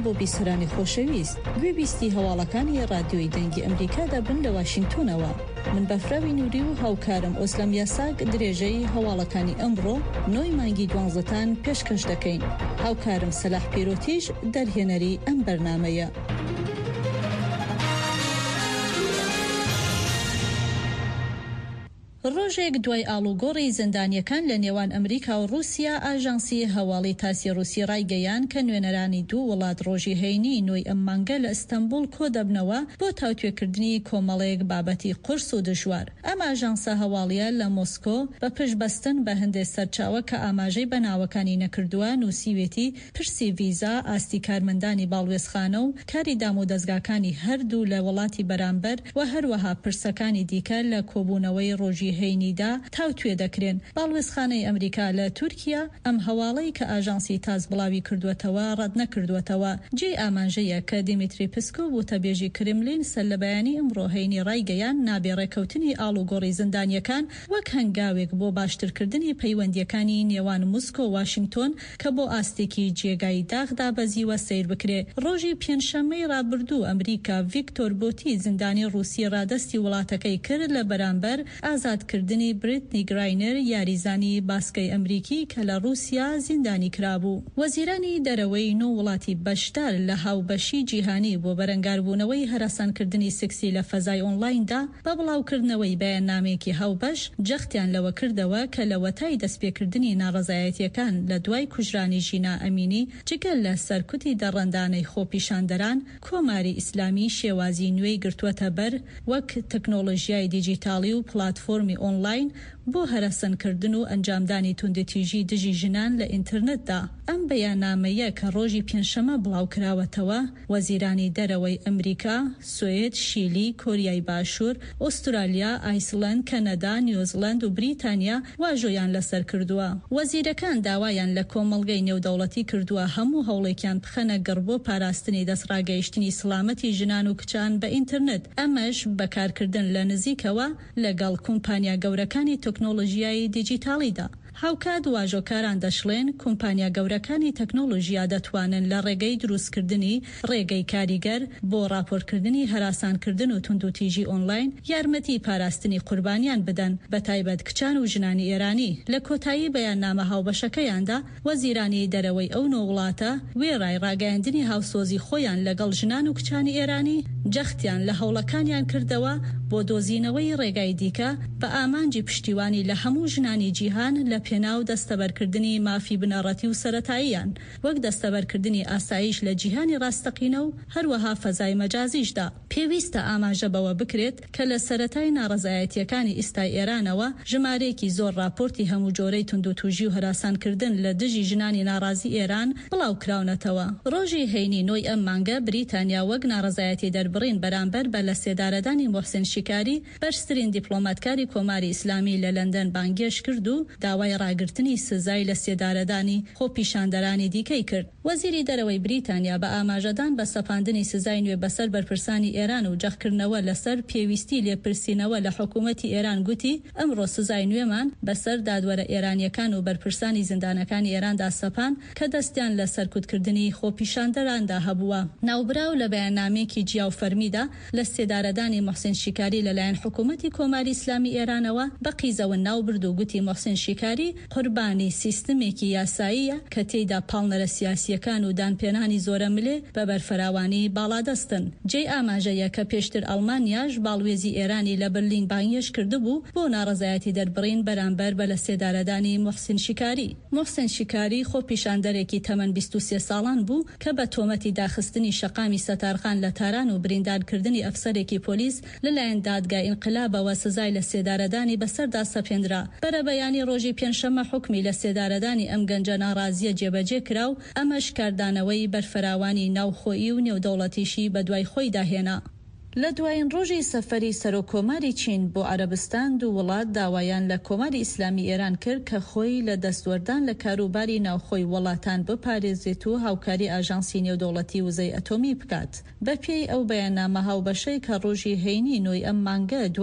بۆ بیسەرانی خۆشەویست گوێبیستی هەواڵەکانی رادیۆی دەنگی ئەمریکادا بن لە واشنگتۆنەوە. من بەفراوی نووری و هاوکارم ئۆسلەم یاساک درێژەی هەواڵەکانی ئەمڕۆ 9 مانگی 12 پێشکەش دەکەین. هاوکارم سەلاح پیرۆتیش دەرهێنەری ئەم بەرنامەیە. ڕۆژێک دوای ئاڵوگۆڕی زیندانیەکان لە نێوان ئەمریکا و رووسیا، ئاژانسی هەواڵی تاسی رووسی ڕایگەیان کە نوێنەرانی دوو وڵات ڕۆژی هەینی 9 ئەم مانگە لە ئەستەمبول کۆ دەبنەوە بۆ تاوتوێکردنی کۆمەڵەیەک بابەتی قورس و دژوار. ئەم ئاژانسە هەواڵیە لە مۆسکۆ بە پشتبەستن بە هەندێک سەرچاوە کە ئاماژەی بەناوەکانی نەکردووە نووسیوێتی پرسی ڤیزا، ئاستی کارمەندانی باڵوێزخانە و کاری دام و دەستگاکانی هەردوو لە وڵاتی بەرامبەر و هەروەها پرسەکانی دیکە لە کۆبوونەوەی ڕۆژی هەینیدا تاوتوێ دەکرێن. باڵوێزخانەی ئەمریکا لە تورکیا ئەم هەواڵەی کە ئاژانسی تاس بڵاوی کردوێتەوە ڕەت نەکردوێتەوە. جێ ئاماژەیە کە دیمیتری پسکۆڤ وتەبێژی کرملین سەر لە بەیانی ئەمڕۆ هەینی ڕایگەیان نابێ ڕێکەوتنی ئاڵوگۆڕی زیندانیەکان وەک هەنگاوێک بۆ باشترکردنی پەیوەندیەکانی نێوان موسکۆ و واشنگتۆن کە بۆ ئاستێکی جێگای داغدا بەزیوە سیر بکرێ. ڕۆژی پێنجشەممەی ڕابردوو ئەمریکا ڤیکتۆر بۆتی زیندانی رووسی ڕادەستی وڵاتەکەی کرد لە بەرامبەر ئازادکردنی بریتنی گراینەر، یاریزانی باسکەی ئەمریکی کە لە رووسیا زیندانی کرابوو. وەزیرانی دەرەوەی 9 وڵاتی بەشدار لە هاوبەشی جیهانی بۆ بەرەنگاربوونەوەی هەراسانکردنی سکسی لە فەزای ئۆنلایندا بە بڵاوکردنەوەی بەیاننامەیەکی هاوبەش جەختیان لەوە کردەوە کە لە وەتای دەستپێکردنی ناڕەزایەتیەکان لە دوای کوژرانی ژینا ئەمینی جگەل لە سەرکوتی دەڕەندانەی خۆپیشاندەران، کۆماری ئیسلامی شێوازی نوێی گرتووەتە بەر وەک تەکنۆلۆژیای دیجیتاڵی و پلاتفۆرمی ئۆنلاین بۆ هەراسانکردن و ئەنجامدانی توندەتیژی دژی ژنان لە ئینترنێتدا. ئەم بەیاننامەیە کە ڕۆژی پێنجشەمە بڵاوکراوەتەوە، وەزیرانی دەرەوەی ئەمریکا، سوێد، شیلی، کۆریای باشوور، ئوسترالیا، ئایسلەند، کەنەدا، نیوزیلەند و بریتانیا واژۆیان لەسەر کردووە. وەزیرەکان داوایان لە کۆمەڵگەی نێودەوڵەتی کردووە هەموو هەوڵێکیان بخەنە گەڕ بۆ پاراستنی دەستڕاگەیشتنی سڵامەتی ژنان و کچان بە ئینترنێت، ئەمەش بەکارکردن لە نزیکەوە لەگەڵ کۆمپانیا گەورەکانی تەکنۆلۆژیای دیجیتاڵیدا. هاوکات واژۆکاران دەشڵێن کۆمپانیا گەورەکانی تەکنۆلۆژیا دەتوانن لە ڕێگەی دروستکردنی ڕێگەی کاریگەر بۆ راپۆرتکردنی هەراسانکردن و توندوتیژی ئۆنلاین یارمەتی پاراستنی قوربانیان بدەن، بە تایبەت کچان و ژنانی ئێرانی. لە کۆتایی بەیاننامە هاوبەشەکەیاندا وەزیرانی دەرەوەی ئەو 9 وڵاتە وێڕای ڕاگەیاندنی هاوسۆزی خۆیان لەگەڵ ژنان و کچانی ئێرانی جەختیان لە هەوڵەکانیان کردەوە بۆ دۆزینەوەی ڕێگای دیکە بە ئامانجی پشتیوانی لە هەموو ژنانی جیهان لە پێناو دەستەبەرکردنی مافی بنەڕەتی و سەرەتاییان، وەک دەستەبەرکردنی ئاسایش لە جیهانی ڕاستەقینە و هەروەها فەزای مەجازیشدا. پێویستە ئاماژە بەوە بکرێت کە لە سەرەتای ناڕەزایەتیەکانی ئیستای ئێرانەوە ژمارەیەکی زۆر راپۆرتی هەموو جۆرەی توندوتیژی و هەراسانکردن لە دژی ژنانی ناڕازی ئێران بڵاوکراونەتەوە. ڕۆژی هەینی 9 ئەم مانگە بریتانیا وەک ناڕەزایەتی دەربڕین بەرامبەر بە لە سێدارەدانی محسن شیکاری، بەرزترین دیپلۆماتکاری کۆماری ئیسلامی لە لەندەن بانگێش کرد و داوای ڕاگرتنی سزای لە سێدارەدانی خۆپیشاندەرانی دیکەی کرد. وەزیری دەرەوەی بریتانیا بە ئاماژەدان بە سەپاندنی سزای نوێ بەسەر بەرپرسانی ئێران و جەختکردنەوە لەسەر پێویستی لێپرسینەوە لە حکوومەتی ئێران گوتی ئەمڕۆ سزای نوێمان بەسەر دادوەرە ئێرانیەکان و بەرپرسانی زیندانەکانی ئێراندا سەپان کە دەستیان لە سەرکوتکردنی خۆپیشاندەراندا هەبووە. ناوبراو لە بەیاننامەیەکی جیاو فەرمیدا لە سێدارەدانی محسن شیکاری لەلایەن حکوومەتی کۆماری ئیسلامی ئێرانەوە بە قیزەوە ناوبرد و گوتی محسن شیکاری قوربانی سیستمێکی یاساییە کە تێیدا پاڵنەرە سیاسیەکان و دانپێنانی زۆرە ملێ بە بەرفراوانی باڵادەستن. جێ ئاماژەیە کە پێشتر ئەڵمانیاش باڵوێزی ئێرانی لە برلین بانگێش کردبوو بۆ ناڕەزایەتی دەربڕین بەرامبەر بە لە سێدارەدانی محسن شیکاری. محسن شیکاری خۆپیشاندەرێکی تەمەن 23 ساڵان بوو کە بە تۆمەتی داخستنی شەقامی سەتارخان لە تاران و بریندارکردنی ئەفسەرێکی پۆلیس لەلایەن دادگای ئینقلابەوە سزای لە سێدارەدانی بەسەردا سەپێنرا. بەرە بەیانی ڕۆژی پێنجشەممە حکمی لە سێدارەدانی ئەم گەنجە ناڕازیە جێبەجێ کرا و ئەمەش کاردانەوەی بەرفراوانی ناوخۆیی و نێودەوڵەتیشی بە دوای خۆی داهێنا. لە دوایین ڕۆژی سەفەری سەرۆکۆماری چین بۆ عەرەبستان دوو وڵات داوایان لە کۆماری ئیسلامی ئێران کرد کە خۆی لە دەستوەردان لە کاروباری ناوخۆی وڵاتان بپارێزێت و هاوکاری ئاژانسی نێودەوڵەتی وزەی ئەتۆمی بکات. بەپێی ئەو بەیاننامە هاوبەشەی کە ڕۆژی هەینی 9 ئەم مانگە